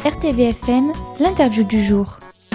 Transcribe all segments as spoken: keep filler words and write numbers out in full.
R T V F M, l'interview du jour.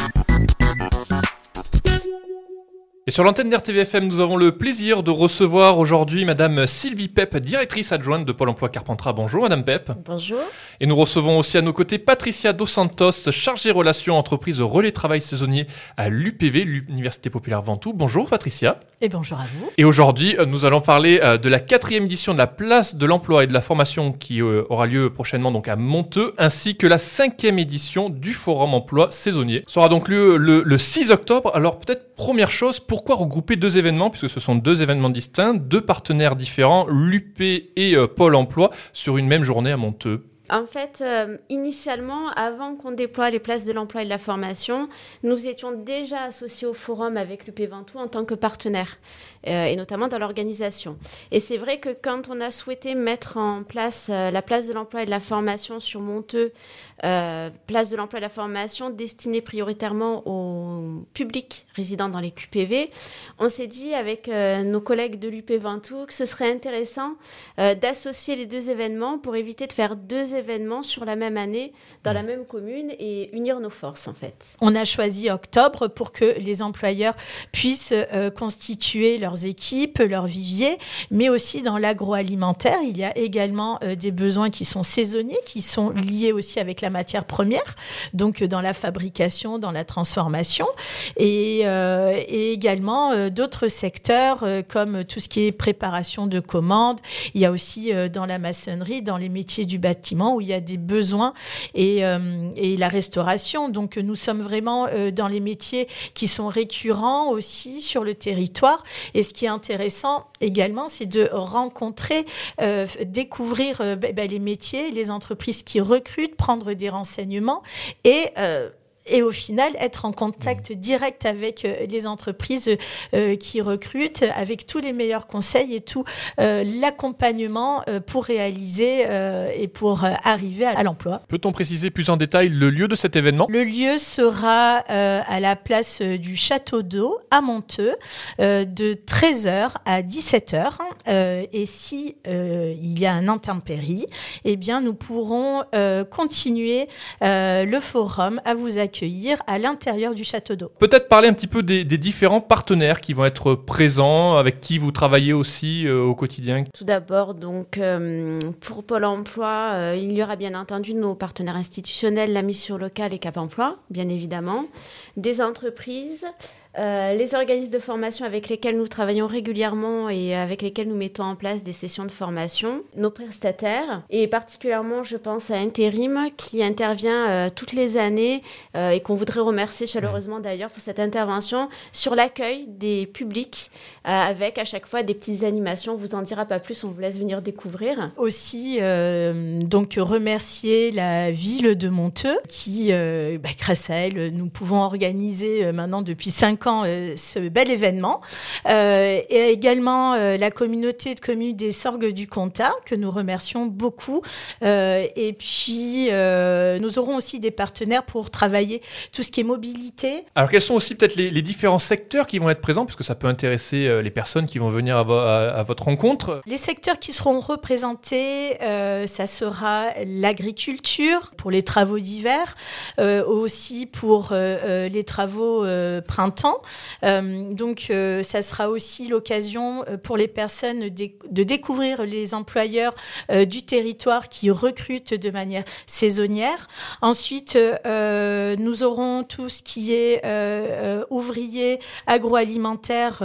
Et sur l'antenne d'R T V F M, nous avons le plaisir de recevoir aujourd'hui Madame Sylvie Pep, directrice adjointe de Pôle emploi Carpentras. Bonjour Madame Pep. Bonjour. Et nous recevons aussi à nos côtés Patricia Dos Santos, chargée relations entreprise relais travail saisonnier à l'U P V, l'Université Populaire Ventoux. Bonjour Patricia. Et bonjour à vous. Et aujourd'hui, nous allons parler de la quatrième édition de la place de l'emploi et de la formation qui aura lieu prochainement donc à Monteux, ainsi que la cinquième édition du Forum emploi saisonnier. Ce sera donc lieu le, le six octobre. Alors peut-être première chose, pourquoi regrouper deux événements, puisque ce sont deux événements distincts, deux partenaires différents, l'U P et euh, Pôle emploi, sur une même journée à Monteux? En fait, euh, initialement, avant qu'on déploie les places de l'emploi et de la formation, nous étions déjà associés au forum avec l'U P Ventoux en tant que partenaire, euh, et notamment dans l'organisation. Et c'est vrai que quand on a souhaité mettre en place euh, la place de l'emploi et de la formation sur Monteux, euh, place de l'emploi et de la formation destinée prioritairement au public résidant dans les Q P V, on s'est dit avec euh, nos collègues de l'U P Ventoux que ce serait intéressant euh, d'associer les deux événements pour éviter de faire deux événements sur la même année dans la même commune et unir nos forces en fait. On a choisi octobre pour que les employeurs puissent euh, constituer leurs équipes, leurs viviers, mais aussi dans l'agroalimentaire, il y a également euh, des besoins qui sont saisonniers, qui sont liés aussi avec la matière première, donc euh, dans la fabrication, dans la transformation, et, euh, et également euh, d'autres secteurs euh, comme tout ce qui est préparation de commandes. Il y a aussi euh, dans la maçonnerie, dans les métiers du bâtiment, où il y a des besoins et, euh, et la restauration. Donc, nous sommes vraiment euh, dans les métiers qui sont récurrents aussi sur le territoire. Et ce qui est intéressant également, c'est de rencontrer, euh, découvrir euh, bah, les métiers, les entreprises qui recrutent, prendre des renseignements et euh, Et au final, être en contact direct avec les entreprises euh, qui recrutent, avec tous les meilleurs conseils et tout euh, l'accompagnement euh, pour réaliser euh, et pour euh, arriver à, à l'emploi. Peut-on préciser plus en détail le lieu de cet événement ? Le lieu sera euh, à la place du Château d'Eau à Monteux euh, de treize heures à dix-sept heures. Euh, et si euh, il y a un intempérie, eh bien nous pourrons euh, continuer euh, le forum à vous accueillir accueillir à l'intérieur du château d'eau. Peut-être parler un petit peu des, des différents partenaires qui vont être présents, avec qui vous travaillez aussi euh, au quotidien. Tout d'abord, donc, euh, pour Pôle emploi, euh, il y aura bien entendu nos partenaires institutionnels, la mission locale et Cap emploi, bien évidemment, des entreprises, Euh, les organismes de formation avec lesquels nous travaillons régulièrement et avec lesquels nous mettons en place des sessions de formation, nos prestataires, et particulièrement, je pense à Intérim, qui intervient euh, toutes les années euh, et qu'on voudrait remercier chaleureusement d'ailleurs pour cette intervention sur l'accueil des publics euh, avec à chaque fois des petites animations. On vous en dira pas plus, on vous laisse venir découvrir. Aussi, euh, donc remercier la ville de Monteux qui, euh, bah, grâce à elle, nous pouvons organiser euh, maintenant depuis cinq ans euh, ce bel événement. Euh, et également euh, la communauté de communes des Sorgues du Comtat, que nous remercions beaucoup. Euh, et puis, euh, nous aurons aussi des partenaires pour travailler tout ce qui est mobilité. Alors, quels sont aussi peut-être les, les différents secteurs qui vont être présents, puisque ça peut intéresser euh, les personnes qui vont venir à, vo- à, à votre rencontre? Les secteurs qui seront représentés, euh, ça sera l'agriculture pour les travaux d'hiver, euh, aussi pour euh, euh, les travaux euh, printemps. Euh, donc, euh, ça sera aussi l'occasion euh, pour les personnes de, de découvrir les employeurs euh, du territoire qui recrutent de manière saisonnière. Ensuite, euh, nous aurons tout ce qui est euh, euh, ouvrier agroalimentaire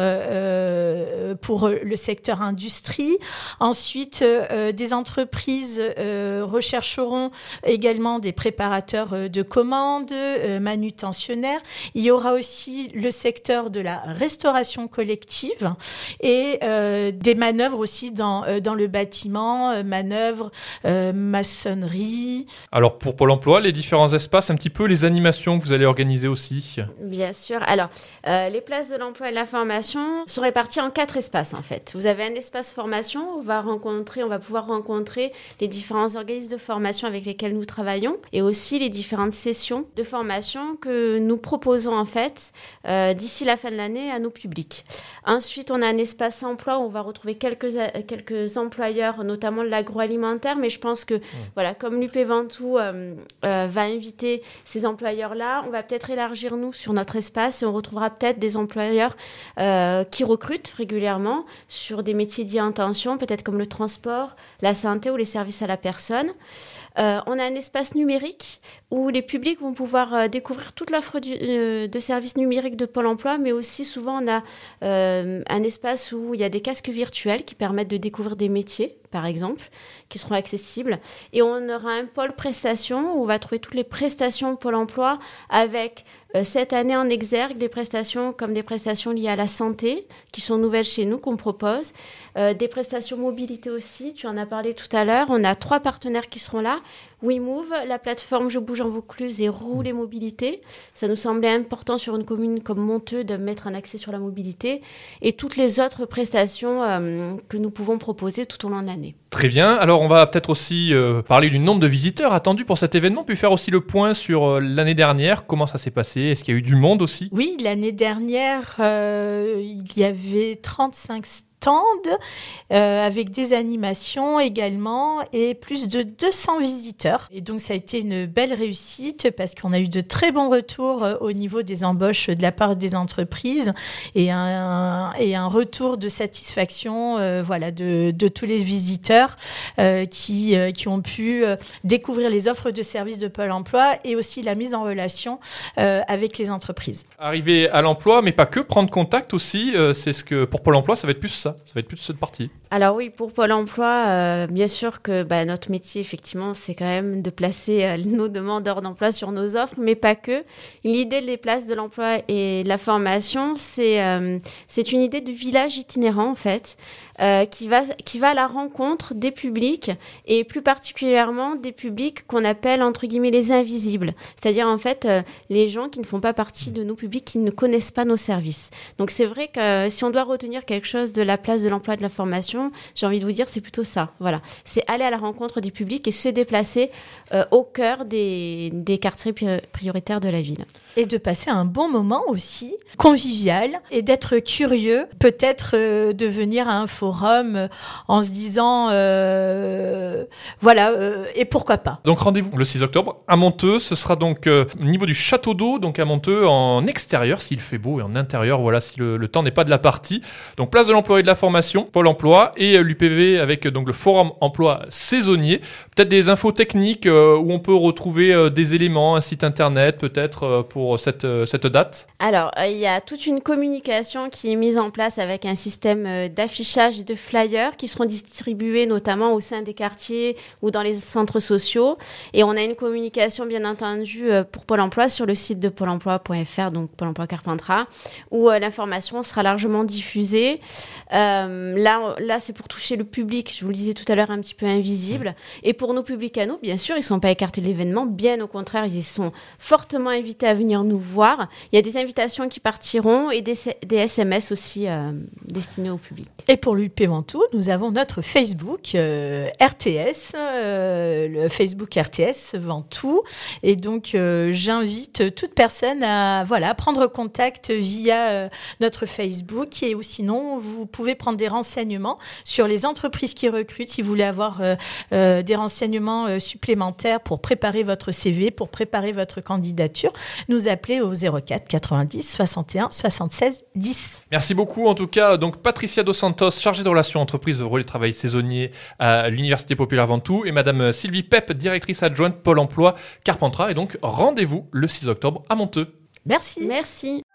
euh, pour le secteur industrie. Ensuite, euh, des entreprises euh, rechercheront également des préparateurs de commandes, euh, manutentionnaires. Il y aura aussi le secteur de la restauration collective et euh, des manœuvres aussi dans, euh, dans le bâtiment, euh, manœuvres, euh, maçonnerie. Alors pour Pôle emploi, les différents espaces, un petit peu les animations que vous allez organiser aussi. Bien sûr. Alors, euh, les places de l'emploi et de la formation sont réparties en quatre espaces en fait. Vous avez un espace formation, on va rencontrer, on va pouvoir rencontrer les différents organismes de formation avec lesquels nous travaillons et aussi les différentes sessions de formation que nous proposons en fait. Euh, euh, d'ici la fin de l'année à nos publics. Ensuite, on a un espace emploi où on va retrouver quelques, quelques employeurs, notamment de l'agroalimentaire, mais je pense que, mmh. voilà, comme l'U P Ventoux euh, euh, va inviter ces employeurs-là, on va peut-être élargir, nous, sur notre espace et on retrouvera peut-être des employeurs euh, qui recrutent régulièrement sur des métiers dits en tension, peut-être comme le transport, la santé ou les services à la personne. Euh, on a un espace numérique où les publics vont pouvoir euh, découvrir toute l'offre du, euh, de services numériques de Pôle emploi, mais aussi souvent on a euh, un espace où il y a des casques virtuels qui permettent de découvrir des métiers, par exemple, qui seront accessibles. Et on aura un pôle prestations où on va trouver toutes les prestations Pôle emploi avec euh, cette année en exergue des prestations comme des prestations liées à la santé, qui sont nouvelles chez nous, qu'on propose. Euh, des prestations mobilité aussi, tu en as parlé tout à l'heure. On a trois partenaires qui seront là. WeMove, la plateforme Je bouge en Vaucluse et Roule et Mobilité. Ça nous semblait important sur une commune comme Monteux de mettre un accès sur la mobilité et toutes les autres prestations euh, que nous pouvons proposer tout au long de l'année. Très bien. Alors, on va peut-être aussi euh, parler du nombre de visiteurs attendus pour cet événement, puis faire aussi le point sur euh, l'année dernière. Comment ça s'est passé ? Est-ce qu'il y a eu du monde aussi ? Oui, l'année dernière, euh, il y avait trente-cinq stands euh, avec des animations également et plus de deux cents visiteurs. Et donc, ça a été une belle réussite parce qu'on a eu de très bons retours euh, au niveau des embauches de la part des entreprises et un, et un retour de satisfaction euh, voilà, de, de tous les visiteurs euh, qui, euh, qui ont pu euh, découvrir les offres de services de Pôle emploi et aussi la mise en relation euh, avec les entreprises. Arriver à l'emploi, mais pas que, prendre contact aussi, euh, c'est ce que pour Pôle emploi, ça va être plus ça. Ça va être plus cette partie. Alors oui, pour Pôle emploi, euh, bien sûr que bah, notre métier, effectivement, c'est quand même de placer euh, nos demandeurs d'emploi sur nos offres, mais pas que. L'idée des places de l'emploi et de la formation, c'est, euh, c'est une idée de village itinérant, en fait, euh, qui va, qui va à la rencontre des publics, et plus particulièrement des publics qu'on appelle, entre guillemets, les invisibles. C'est-à-dire, en fait, euh, les gens qui ne font pas partie de nos publics, qui ne connaissent pas nos services. Donc, c'est vrai que euh, si on doit retenir quelque chose de la place de l'emploi et de la formation, j'ai envie de vous dire, c'est plutôt ça. Voilà. C'est aller à la rencontre des publics et se déplacer euh, au cœur des, des quartiers prioritaires de la ville. Et de passer un bon moment aussi, convivial, et d'être curieux, peut-être euh, de venir à un forum euh, en se disant, euh, voilà, euh, et pourquoi pas. Donc rendez-vous le six octobre à Monteux. Ce sera donc euh, au niveau du château d'eau, donc à Monteux, en extérieur s'il fait beau, et en intérieur, voilà, si le, le temps n'est pas de la partie. Donc place de l'emploi et de la formation, Pôle emploi, et l'U P V avec donc le forum emploi saisonnier. Peut-être des infos techniques euh, où on peut retrouver euh, des éléments, un site internet peut-être euh, pour cette, euh, cette date. Alors, il euh, y a toute une communication qui est mise en place avec un système euh, d'affichage et de flyers qui seront distribués notamment au sein des quartiers ou dans les centres sociaux. Et on a une communication bien entendu euh, pour Pôle emploi sur le site de pôle emploi point f r, donc Pôle emploi Carpentras, où euh, l'information sera largement diffusée. Euh, là, là, c'est pour toucher le public, je vous le disais tout à l'heure, un petit peu invisible. Et pour nos publics à nous, bien sûr, ils ne sont pas écartés de l'événement. Bien au contraire, ils sont fortement invités à venir nous voir. Il y a des invitations qui partiront et des, des S M S aussi euh, destinés au public. Et pour l'U P Ventoux, nous avons notre Facebook euh, R T S, euh, le Facebook R T S Ventoux. Et donc, euh, j'invite toute personne à voilà, prendre contact via euh, notre Facebook. Et ou sinon, vous pouvez prendre des renseignements sur les entreprises qui recrutent. Si vous voulez avoir euh, euh, des renseignements euh, supplémentaires pour préparer votre C V, pour préparer votre candidature, nous appeler au zéro quatre quatre-vingt-dix soixante et un soixante-seize dix. Merci beaucoup. En tout cas, donc Patricia Dos Santos, chargée de relations entreprises de relais de travail saisonnier à l'Université Populaire Ventoux, et Madame Sylvie Pep, directrice adjointe Pôle emploi Carpentras. Et donc, rendez-vous le six octobre à Monteux. Merci. Merci.